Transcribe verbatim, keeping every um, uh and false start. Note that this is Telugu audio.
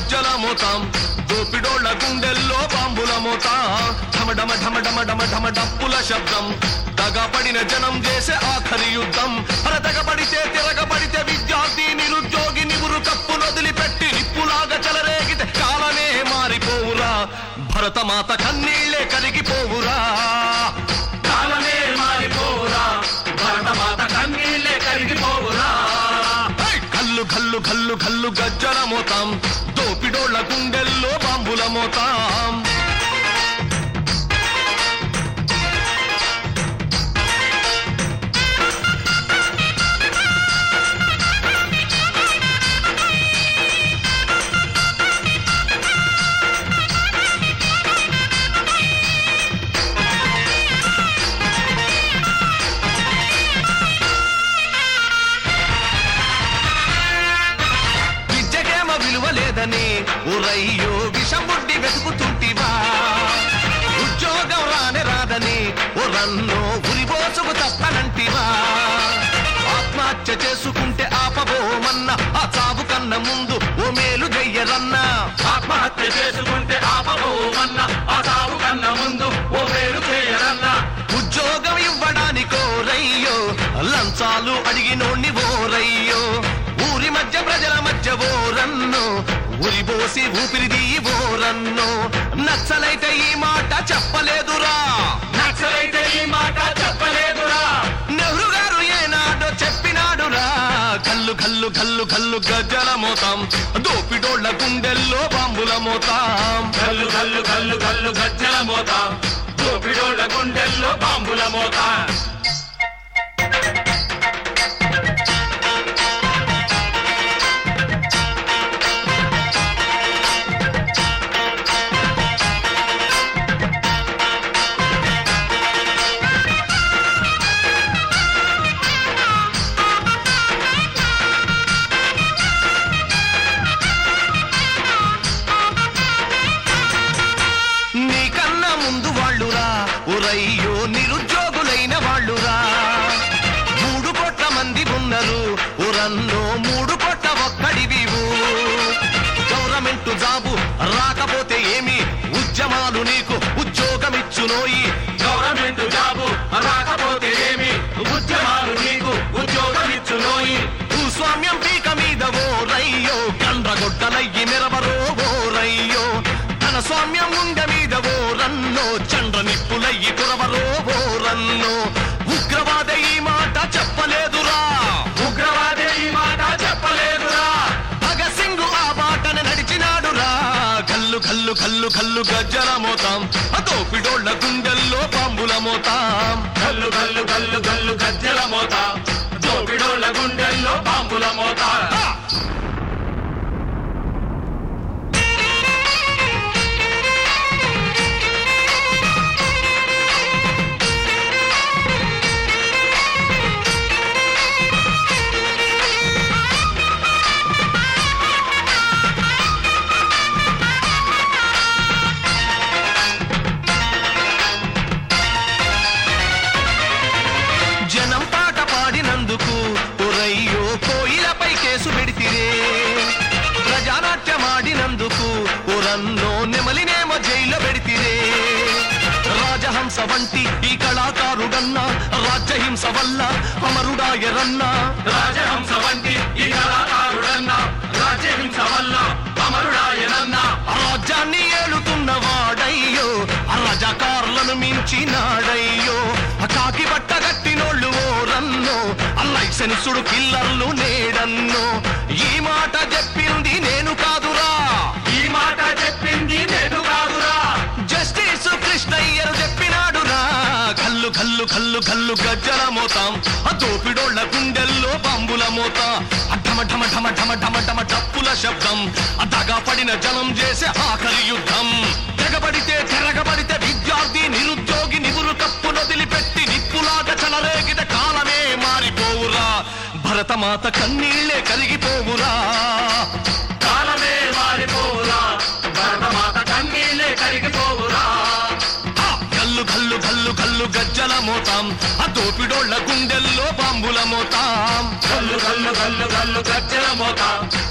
గజ్జల మోతాం దోపిడోళ్ల గుండెల్లో బాంబుల మోత ఢమ ఢమ ఢమ ఢమ ఢమ ఢమ డప్పుల శబ్దం దగపడిన జనం చేసే ఆఖరి యుద్ధం అర దగబడితే తిరగబడితే విద్యార్థి నిరుద్యోగి నివురు కప్పు నొదిలిపెట్టి నిప్పులాగా చెలరేగితే కాలమే మారిపోవురా భరతమాత కన్నీళ్లే కరిగిపోవురా కాలమే మారిపోవురా భరతమాత కన్నీళ్లే కరిగిపోవురా కల్లు కల్లు కల్లు కల్లు గజ్జల మోతాం దోపిడోళ్ల గుండెల్లో బాంబుల మోతాం ఊరయ్యో విషముడ్డి వెతుకుతుంటివా ఉద్యోగం రానే రాదని ఓ రన్నో ఉరిబోసుకు తప్పనంటివా ఆత్మహత్య చేసుకుంటే ఆపబోమన్న ఆ చావు కన్న ముందు ఓ మేలు చెయ్యరన్నా ఆత్మహత్య చేసుకుంటే ఆపబోమన్న ఆ చావు కన్న ముందు ఓ మేలు చెయ్యరన్నా ఉద్యోగం ఇవ్వడానికో రయ్యో లంచాలు అడిగినోణ్ణి ఓరయ్యో ఊరి మధ్య ప్రజల మధ్య ఓరన్నో ఉరిబోసి ఊపిరిది ఓరన్నో నక్సలైతే ఈ మాట చెప్పలేదురా నక్సలైతే ఈ మాట చెప్పలేదురా నెహ్రూ గారు ఏనాడో చెప్పినాడురా కల్లు కల్లు కల్లు కల్లు గజ్జల మోతాం దోపిడోళ్ల గుండెల్లో బాంబుల మోతాం కల్లు కల్లు కల్లు కల్లు గజ్జల మోతాం దోపిడోళ్ల గుండెల్లో బాంబుల మోతాం ఊరయ్యో నిరుద్యోగులైన వాళ్ళురా మూడు కోట్ల మంది ఉన్నారు ఊరన్నో మూడు కోట్ల ఒక్కడివివు గవర్నమెంట్ జాబు రాకపోతే ఏమి ఉద్యమాలు నీకు ఉద్యోగమిచ్చునోయి గవర్నమెంట్ జాబు రాకపోతే ఏమి ఉద్యమాలు నీకు ఉద్యోగమిచ్చునోయి భూస్వామ్యం పీక మీద ఓరయ్యో కండ్రగొడ్డలయ్యి మెరవరో ఓరయ్యో ధన స్వామ్యం ముండె మీద ఓరన్నో చండ్ర నిప్పులయ్యి కురవరో ఓరన్నో ఉగ్రవాద ఈ మాట చెప్పలేదురా ఉగ్రవాద ఈ మాట చెప్పలేదురా భగత్ సింగ్ ఆ బాటను నడిచినాడురా కల్లు కల్లు కల్లు కల్లు గజ్జల మోతాం దోపిడోళ్ల గుండెల్లో బాంబుల మోతాం కల్లు కల్లు కల్లు కల్లు గజ్జల మోతాం దోపిడోళ్ల గుండెల్లో బాంబుల మోతాం ప్రజానాట్యమాడినందుకు ఊరన్నో నెమలినేమో జైల్లో పెడితిరే రాజహంస వంటి ఈ కళాకారుడన్నా రాజ్యహింస వల్ల అమరుడాయరన్నా రాజహంస వంటి ఈ కళాకారుడన్నా రాజ్యహింస వల్ల అమరుడాయరన్నా రాజ్యాన్ని ఏలుతున్నవాడయ్యో రజాకారులను మించినాడయ్యో కాకి బట్ట గట్టినోళ్ళు ఓరన్నో లైసెన్సుడు కిల్లర్లు నేడన్నో ఈ మాట చెప్పింది నేను కాదురా ఈ మాట చెప్పింది నేను కాదురా జస్టిస్ కృష్ణయ్యరు చెప్పినాడురా కల్లు కల్లు కల్లు కల్లు గజ్జల మోతాం దోపిడోళ్ల గుండెల్లో బాంబుల మోత ఢమ ఢమ ఢమ ఢమ ఢమ ఢమ డప్పుల శబ్దం దగపడిన జనం చేసే ఆఖరి యుద్ధం తెగబడితే తిరగబడితే విద్యార్థి నిరుద్యోగి నివురు కప్పు నొదిలిపెట్టి నిప్పులాగా చెలరేగితే కాలమే మారిపోవురా భరతమాత కన్నీళ్లే కరిగిపోవురా కాలమే మారిపోవురా భరతమాత కన్నీళ్లే కరిగిపోవురా కల్లు కల్లు కల్లు కల్లు గజ్జల మోతాం దోపిడోళ్ల గుండెల్లో బాంబుల మోతాం కల్లు కల్లు కల్లు కల్లు గజ్జల మోతాం